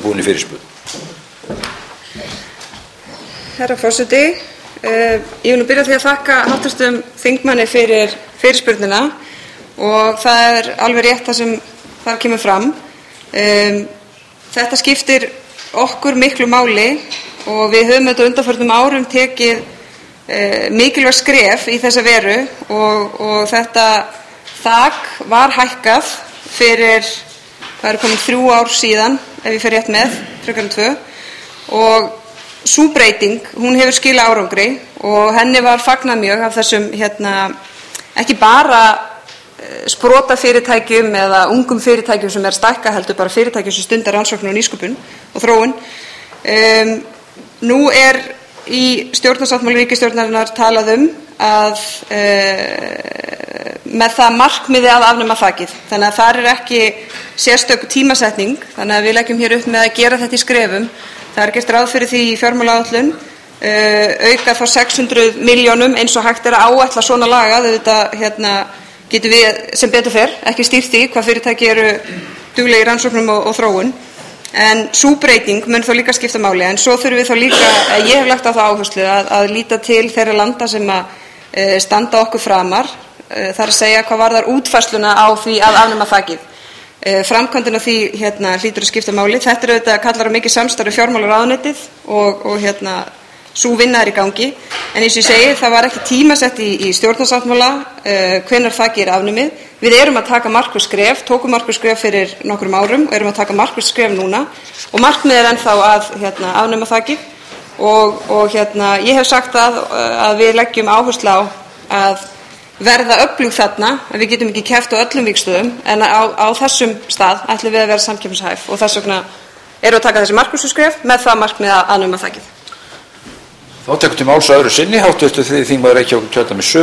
undirbúinni fyrirspurn. Herra forseti, ég vil nú byrja á því að þakka hv. þingmanni fyrir fyrirspurnina og það alveg rétt það sem þar kemur fram. Þetta skiptir okkur miklu máli og við höfum þetta undanförnum árum tekið mikilvæg skref í þessa veru og þetta þak var hækkað fyrir, það komin 3 ár síðan, ef ég fer rétt með, frekar en 2, og sú breyting, hún hefur skilað árangri og henni var fagnað mjög af þessum, ekki bara sprotafyrirtækjum eða ungum fyrirtækjum sem stækka, heldur bara fyrirtækjum sem stundar rannsóknir og nýsköpun og þróun. Nú í stjórnarsáttmála ríkisstjórnarinnar talað að með það markmiði að afnema þakið. Þannig að þar ekki sérstök tímasetning, þannig að við leggjum hér upp með að gera þetta í skrefum. Það gert ráð fyrir því í fjármálaáætlun, auka þá 600 milljónum eins og hægt að áætla svona lagað. Þetta getum við sem betur fer ekki stýrt því hvað fyrirtæki eru duglegir í rannsóknum og þróun. En sú breyting mun þá líka skipta máli, en svo þurfum við þá líka, ég hef lagt á það áherslu að líta til þeirra landa sem standa okkur framar, þar að segja hvað varðar útfærsluna á því að afnema þakið. Framkvæmdin á því hlýtur að skipta máli. Þetta auðvitað kallar á mikið samstarf við fjármálaráðuneytið og sú vinna í gangi. En eins og ég segi, það var ekki tímasett í stjórnarsáttmála hvenær þakið afnumið. Við erum að taka markviss skref, tókum markviss skref fyrir nokkrum árum og erum að taka markviss skref núna og markmiðið ennþá að afnema þakið og ég hef sagt að við leggjum áherslu á að verða öflug þarna, að við getum ekki keppt á öllum vígstöðum, en á þessum stað ætlum við að vera samkeppnishæf og þess vegna erum við að taka þessi markvissu skref með það markmið að afnema þakið. Þá tekur til máls að öðru sinni hv. þingmaður Reykjavíkurkjördæmis